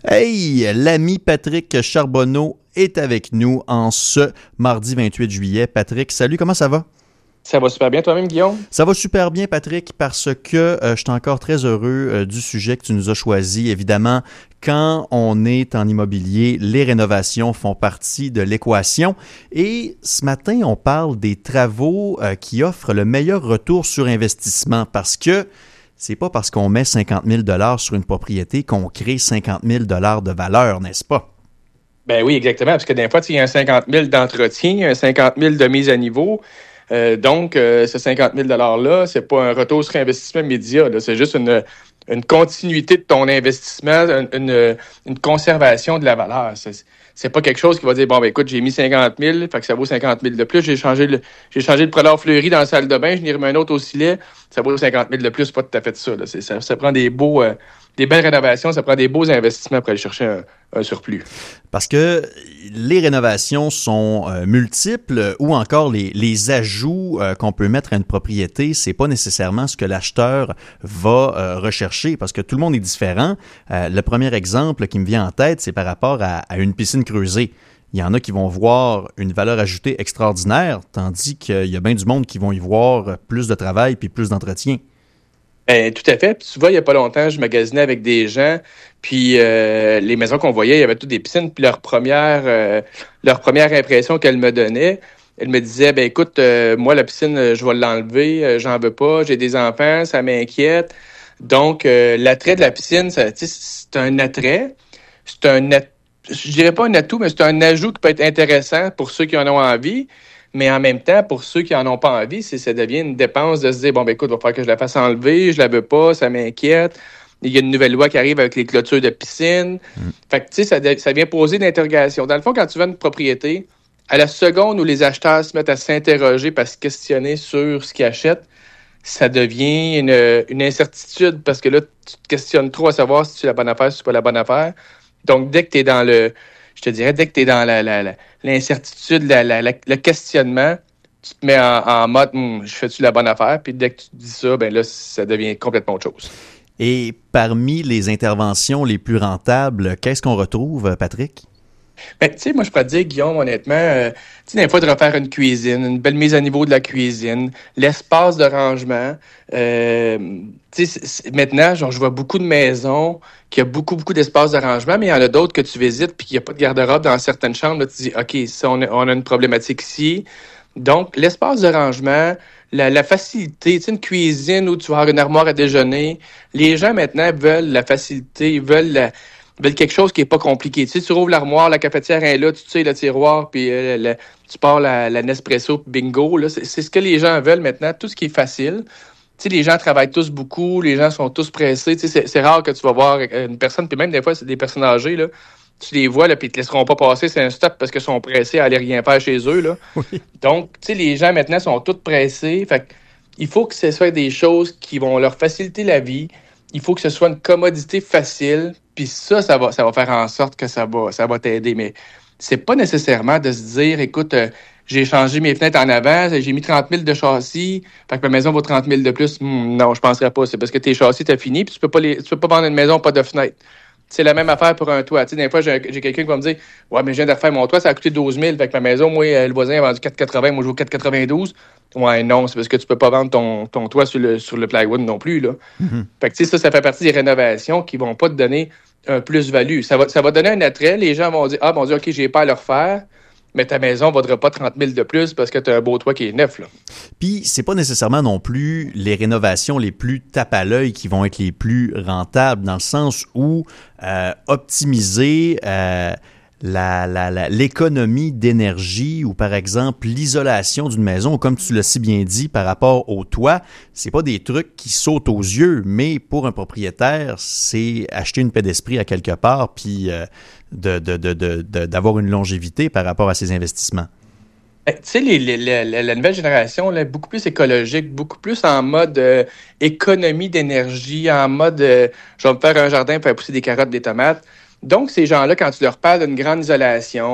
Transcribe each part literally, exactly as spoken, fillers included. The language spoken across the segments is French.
Hey, l'ami Patrick Charbonneau est avec nous en ce mardi vingt-huit juillet. Patrick, salut, comment ça va? Ça va super bien toi-même, Guillaume? Ça va super bien, Patrick, parce que euh, je suis encore très heureux euh, du sujet que tu nous as choisi. Évidemment, quand on est en immobilier, les rénovations font partie de l'équation. Et ce matin, on parle des travaux euh, qui offrent le meilleur retour sur investissement parce que c'est pas parce qu'on met cinquante mille dollars sur une propriété qu'on crée cinquante mille dollars de valeur, n'est-ce pas? Ben oui, exactement, parce que des fois, il y a un cinquante mille d'entretien, un cinquante mille de mise à niveau. Euh, donc, euh, ce cinquante mille dollars-là, c'est pas un retour sur investissement immédiat. Là, c'est juste une, une continuité de ton investissement, une, une, une conservation de la valeur. C'est, c'est pas quelque chose qui va dire, bon, ben écoute, j'ai mis cinquante mille, fait que ça vaut cinquante mille de plus. J'ai changé le, j'ai changé le prélard fleuri dans la salle de bain, je n'ai remis un autre au filet, ça vaut cinquante mille de plus. C'est pas tout à fait ça. Là. C'est, ça, ça prend des beaux... Euh, des belles rénovations, ça prend des beaux investissements pour aller chercher un, un surplus. Parce que les rénovations sont euh, multiples ou encore les, les ajouts euh, qu'on peut mettre à une propriété, c'est pas nécessairement ce que l'acheteur va euh, rechercher parce que tout le monde est différent. Euh, le premier exemple qui me vient en tête, c'est par rapport à, à une piscine creusée. Il y en a qui vont voir une valeur ajoutée extraordinaire, tandis qu'il y a bien du monde qui vont y voir plus de travail puis plus d'entretien. Ben, tout à fait. Puis tu vois, il n'y a pas longtemps, je magasinais avec des gens, puis euh, les maisons qu'on voyait, il y avait toutes des piscines, puis leur première, euh, leur première impression qu'elle me donnait, elle me disait, ben écoute, euh, moi, la piscine, je vais l'enlever, euh, j'en veux pas, j'ai des enfants, ça m'inquiète. Donc, euh, l'attrait de la piscine, ça, c'est un attrait, c'est un at- je dirais pas un atout, mais c'est un ajout qui peut être intéressant pour ceux qui en ont envie. Mais en même temps, pour ceux qui n'en ont pas envie, c'est, ça devient une dépense de se dire, bon, ben écoute, il va falloir que je la fasse enlever, je la veux pas, ça m'inquiète. Il y a une nouvelle loi qui arrive avec les clôtures de piscine. Mm. Fait que, tu sais, ça, de, ça vient poser une interrogation. Dans le fond, quand tu vends une propriété, à la seconde où les acheteurs se mettent à s'interroger, à se questionner sur ce qu'ils achètent, ça devient une, une incertitude parce que là, tu te questionnes trop à savoir si c'est la bonne affaire, si c'est pas la bonne affaire. Donc, dès que tu es dans le... Je te dirais, dès que tu es dans la, la, la, l'incertitude, la, la, la, le questionnement, tu te mets en, en mode hm, « je fais-tu la bonne affaire? » Puis dès que tu dis ça, ben là, ça devient complètement autre chose. Et parmi les interventions les plus rentables, qu'est-ce qu'on retrouve, Patrick? Ben, tu sais, moi, je pourrais te dire, Guillaume, honnêtement, euh, tu sais, des fois, de refaire une cuisine, une belle mise à niveau de la cuisine, l'espace de rangement. Euh, tu sais, maintenant, genre, je vois beaucoup de maisons qui ont beaucoup, beaucoup d'espace de rangement, mais il y en a d'autres que tu visites puis qu'il n'y a pas de garde-robe dans certaines chambres. Là, tu dis, OK, ça, on a, on a une problématique ici. Donc, l'espace de rangement, la, la facilité, tu sais, une cuisine où tu vas avoir une armoire à déjeuner. Les gens, maintenant, veulent la facilité, ils veulent la... Ils veulent quelque chose qui n'est pas compliqué. Tu sais, tu rouvres l'armoire, la cafetière est là, tu sais le tiroir, puis euh, le, tu pars la, la Nespresso, bingo. Là. C'est, c'est ce que les gens veulent maintenant, tout ce qui est facile. Tu sais, les gens travaillent tous beaucoup, les gens sont tous pressés. Tu sais, c'est, c'est rare que tu vas voir une personne, puis même des fois, c'est des personnes âgées, là. Tu les vois, là, puis ils te laisseront pas passer, c'est un stop parce qu'ils sont pressés à aller rien faire chez eux. Là. Oui. Donc, tu sais, les gens maintenant sont tous pressés. Fait il faut que ce soit des choses qui vont leur faciliter la vie. Il faut que ce soit une commodité facile. Puis ça, ça va, ça va faire en sorte que ça va, ça va t'aider. Mais c'est pas nécessairement de se dire, écoute, euh, j'ai changé mes fenêtres en avant, j'ai mis trente mille de châssis, fait que ma maison vaut trente mille de plus. Hum, non, je penserais pas. C'est parce que tes châssis, t'as fini, puis tu peux pas les, tu peux pas vendre une maison pas de fenêtre. C'est la même affaire pour un toit. Tu sais, des fois, j'ai, j'ai quelqu'un qui va me dire, ouais, mais je viens de refaire mon toit, ça a coûté douze mille, fait que ma maison, moi, le voisin a vendu quatre quatre-vingts, moi, je vaux quatre quatre-vingt-douze. Ouais, non, c'est parce que tu peux pas vendre ton, ton toit sur le, sur le plywood non plus, là. Mm-hmm. Fait que, tu sais, ça, ça fait partie des rénovations qui vont pas te donner un plus-value. Ça va, ça va donner un attrait. Les gens vont dire, ah, mon Dieu, OK, j'ai pas à le refaire, mais ta maison ne vaudra pas trente mille de plus parce que tu as un beau toit qui est neuf, là. Puis, c'est pas nécessairement non plus les rénovations les plus tape à l'œil qui vont être les plus rentables, dans le sens où euh, optimiser euh, la, la, la, l'économie d'énergie ou, par exemple, l'isolation d'une maison, comme tu l'as si bien dit, par rapport au toit, c'est pas des trucs qui sautent aux yeux, mais pour un propriétaire, c'est acheter une paix d'esprit à quelque part, puis euh, de, de, de, de, de, d'avoir une longévité par rapport à ses investissements. Tu sais, les, les, les, la nouvelle génération, là, beaucoup plus écologique, beaucoup plus en mode euh, économie d'énergie, en mode euh, je vais me faire un jardin pour faire pousser des carottes, des tomates. Donc, ces gens-là, quand tu leur parles d'une grande isolation,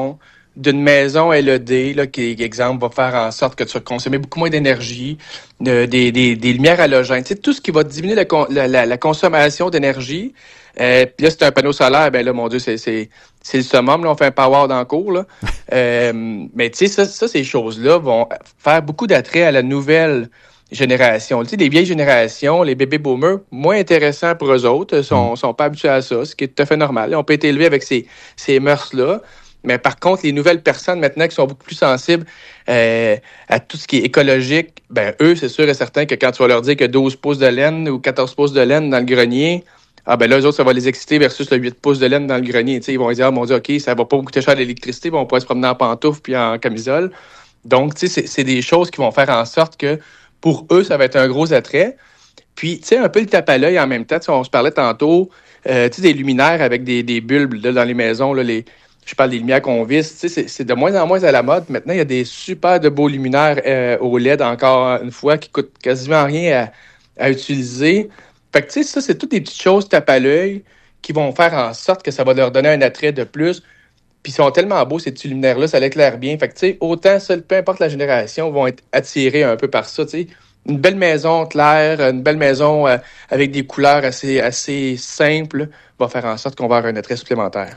d'une maison L E D, là, qui, exemple, va faire en sorte que tu vas consommer beaucoup moins d'énergie, de, des, des, des lumières halogènes, tu sais, tout ce qui va diminuer la, la, la, la consommation d'énergie. Euh, puis là, c'est un panneau solaire, ben là, mon Dieu, c'est, c'est, c'est le summum, là, on fait un power dans le cours, là. euh, mais tu sais, ça, ça, ces choses-là vont faire beaucoup d'attrait à la nouvelle génération. Tu sais, les vieilles générations, les baby boomers, moins intéressants pour eux autres, sont, sont pas habitués à ça, ce qui est tout à fait normal. On peut être élevé avec ces, ces mœurs-là. Mais par contre, les nouvelles personnes maintenant qui sont beaucoup plus sensibles euh, à tout ce qui est écologique, ben eux, c'est sûr et certain que quand tu vas leur dire que douze pouces de laine ou quatorze pouces de laine dans le grenier, ah ben là, eux autres, ça va les exciter versus le huit pouces de laine dans le grenier. T'sais, ils vont dire, ah mon Dieu, OK, ça va pas coûter cher l'électricité, on pourrait se promener en pantoufles puis en camisole. Donc, tu sais, c'est, c'est des choses qui vont faire en sorte que pour eux, ça va être un gros attrait. Puis, tu sais, un peu le tape à l'œil en même temps. On se parlait tantôt, euh, tu sais, des luminaires avec des, des bulbes là, dans les maisons, là, les... Je parle des lumières qu'on visse. Tu sais, c'est, c'est de moins en moins à la mode. Maintenant, il y a des super de beaux luminaires euh, au L E D, encore une fois, qui coûtent quasiment rien à, à utiliser. Fait que, tu sais, ça, c'est toutes des petites choses tape à l'œil qui vont faire en sorte que ça va leur donner un attrait de plus. Puis, ils sont tellement beaux, ces petits luminaires-là, ça l'éclaire bien. Fait que, tu sais, autant, seul, peu importe la génération, vont être attirés un peu par ça, tu sais. Une belle maison claire, une belle maison euh, avec des couleurs assez, assez simples va faire en sorte qu'on va avoir un attrait supplémentaire.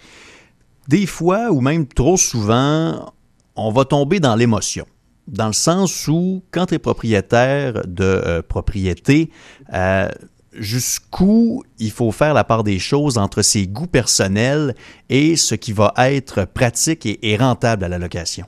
Des fois, ou même trop souvent, on va tomber dans l'émotion. Dans le sens où, quand tu es propriétaire de euh, propriété, euh, jusqu'où il faut faire la part des choses entre ses goûts personnels et ce qui va être pratique et, et rentable à la location?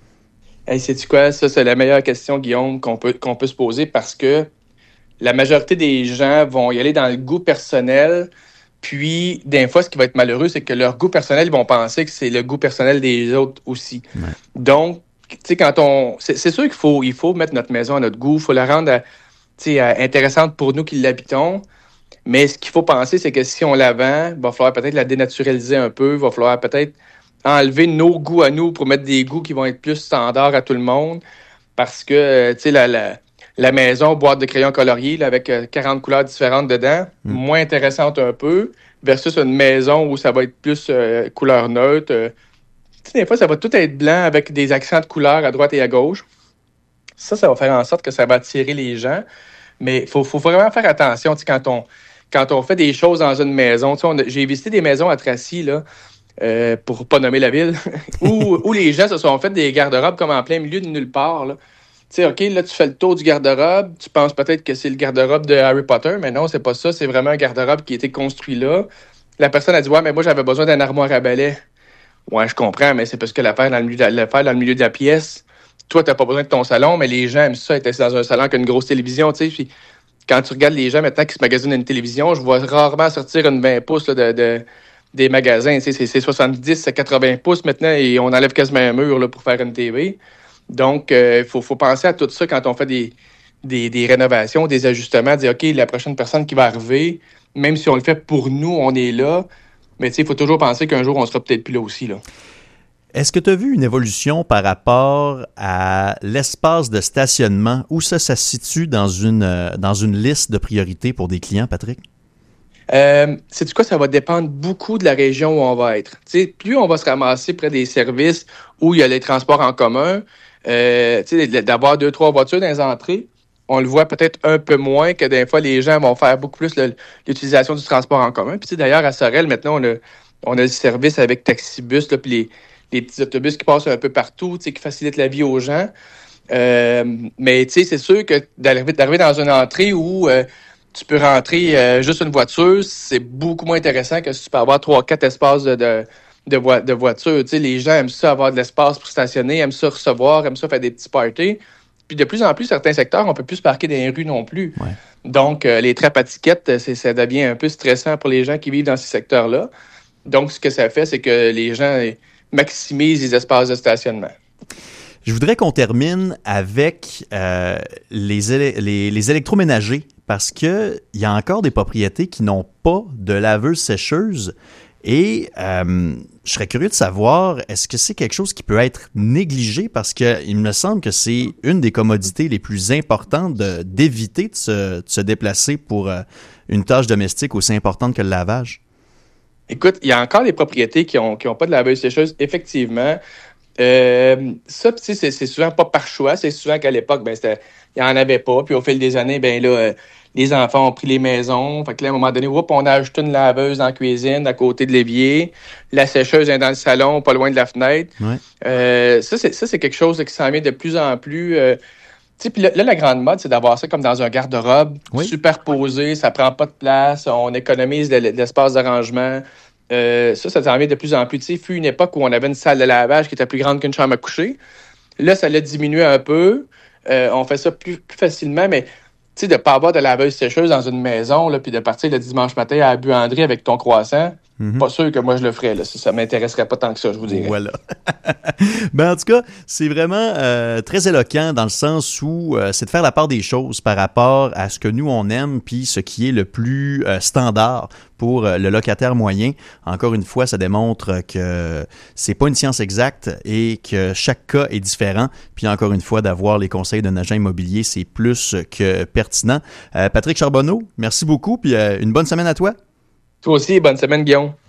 Hey, sais-tu quoi? Ça, c'est la meilleure question, Guillaume, qu'on peut, qu'on peut se poser parce que la majorité des gens vont y aller dans le goût personnel. Puis, des fois, ce qui va être malheureux, c'est que leur goût personnel, ils vont penser que c'est le goût personnel des autres aussi. Ouais. Donc, tu sais, quand on... C'est, c'est sûr qu'il faut, il faut mettre notre maison à notre goût, il faut la rendre, tu sais, intéressante pour nous qui l'habitons. Mais ce qu'il faut penser, c'est que si on la vend, il va falloir peut-être la dénaturaliser un peu, il va falloir peut-être enlever nos goûts à nous pour mettre des goûts qui vont être plus standards à tout le monde. Parce que, tu sais, la... la La maison, boîte de crayons coloriés là, avec quarante couleurs différentes dedans, mmh. moins intéressante un peu, versus une maison où ça va être plus euh, couleur neutre. Euh, tu sais, des fois, ça va tout être blanc avec des accents de couleurs à droite et à gauche. Ça, ça va faire en sorte que ça va attirer les gens. Mais il faut, faut vraiment faire attention tu sais, quand on, quand on fait des choses dans une maison. Tu sais, on a, j'ai visité des maisons à Tracy, là, euh, pour pas nommer la ville, où, où les gens se sont fait des garde-robes comme en plein milieu de nulle part, là. Tu sais, OK, là, tu fais le tour du garde-robe, tu penses peut-être que c'est le garde-robe de Harry Potter, mais non, c'est pas ça, c'est vraiment un garde-robe qui a été construit là. La personne a dit, ouais, mais moi, j'avais besoin d'un armoire à balai. Ouais, je comprends, mais c'est parce que l'affaire dans le milieu de, l'affaire dans le milieu de la pièce, toi, t'as pas besoin de ton salon, mais les gens aiment ça, être assis dans un salon avec une grosse télévision, tu sais. Puis quand tu regardes les gens maintenant qui se magasinent une télévision, je vois rarement sortir une vingt pouces là, de, de, des magasins, tu sais, c'est, c'est soixante-dix, c'est quatre-vingts pouces maintenant, et on enlève quasiment un mur là, pour faire une T V. Donc, il euh, faut, faut penser à tout ça quand on fait des, des, des rénovations, des ajustements, dire, OK, la prochaine personne qui va arriver, même si on le fait pour nous, on est là, mais tu sais, il faut toujours penser qu'un jour, on sera peut-être plus là aussi, là. Est-ce que tu as vu une évolution par rapport à l'espace de stationnement? Où ça, ça se situe dans une, dans une liste de priorités pour des clients, Patrick? Euh, sais-tu quoi, ça va dépendre beaucoup de la région où on va être. Tu sais, plus on va se ramasser près des services où il y a les transports en commun, euh, tu sais, d'avoir deux, trois voitures dans les entrées, on le voit peut-être un peu moins que des fois, les gens vont faire beaucoup plus le, l'utilisation du transport en commun. Puis tu sais, d'ailleurs, à Sorel, maintenant, on a, on a le service avec taxibus, là, puis les, les petits autobus qui passent un peu partout, tu sais, qui facilitent la vie aux gens. Euh, mais tu sais, c'est sûr que d'arriver, d'arriver dans une entrée où... Euh, tu peux rentrer euh, juste une voiture, c'est beaucoup moins intéressant que si tu peux avoir trois, quatre espaces de, de, de, vo- de voitures. Tu sais, les gens aiment ça avoir de l'espace pour stationner, aiment ça recevoir, aiment ça faire des petits parties. Puis de plus en plus, certains secteurs, on ne peut plus se parquer dans les rues non plus. Ouais. Donc, euh, les trappes à tickets, c'est, ça devient un peu stressant pour les gens qui vivent dans ces secteurs-là. Donc, ce que ça fait, c'est que les gens maximisent les espaces de stationnement. Je voudrais qu'on termine avec euh, les, éle- les, les électroménagers parce qu'il y a encore des propriétés qui n'ont pas de laveuse-sécheuse et euh, je serais curieux de savoir, est-ce que c'est quelque chose qui peut être négligé parce qu'il me semble que c'est une des commodités les plus importantes de, d'éviter de se, de se déplacer pour euh, une tâche domestique aussi importante que le lavage? Écoute, il y a encore des propriétés qui n'ont qui ont pas de laveuse-sécheuse, effectivement. Euh, ça, tu sais, c'est, c'est souvent pas par choix. C'est souvent qu'à l'époque, ben, c'était, il n'y en avait pas. Puis au fil des années, ben là, euh, les enfants ont pris les maisons. Fait que là, à un moment donné, oups, on a ajouté une laveuse dans la cuisine, à côté de l'évier. La sécheuse est dans le salon, pas loin de la fenêtre. Ouais. Euh, ça, c'est, ça, c'est quelque chose qui s'en vient de plus en plus. Euh, tu sais, puis là, là, la grande mode, c'est d'avoir ça comme dans un garde-robe, Oui. superposé, ça prend pas de place, on économise de, de l'espace d'arrangement. Euh, ça, ça s'en vient de plus en plus. Tu sais, il fut une époque où on avait une salle de lavage qui était plus grande qu'une chambre à coucher. Là, ça l'a diminué un peu. Euh, on fait ça plus, plus facilement, mais tu sais, de ne pas avoir de laveuse sécheuse dans une maison, là, puis de partir le dimanche matin à la buanderie avec ton croissant, Mm-hmm. pas sûr que moi je le ferais. Là. Ça, ça m'intéresserait pas tant que ça, je vous dirais. Voilà. Ben, en tout cas, c'est vraiment euh, très éloquent dans le sens où euh, c'est de faire la part des choses par rapport à ce que nous on aime puis ce qui est le plus euh, standard pour euh, le locataire moyen. Encore une fois, ça démontre que c'est pas une science exacte et que chaque cas est différent. Puis encore une fois, d'avoir les conseils d'un agent immobilier, c'est plus que pertinent. Euh, Patrick Charbonneau, merci beaucoup puis euh, une bonne semaine à toi. Toi aussi, bonne semaine, Guillaume.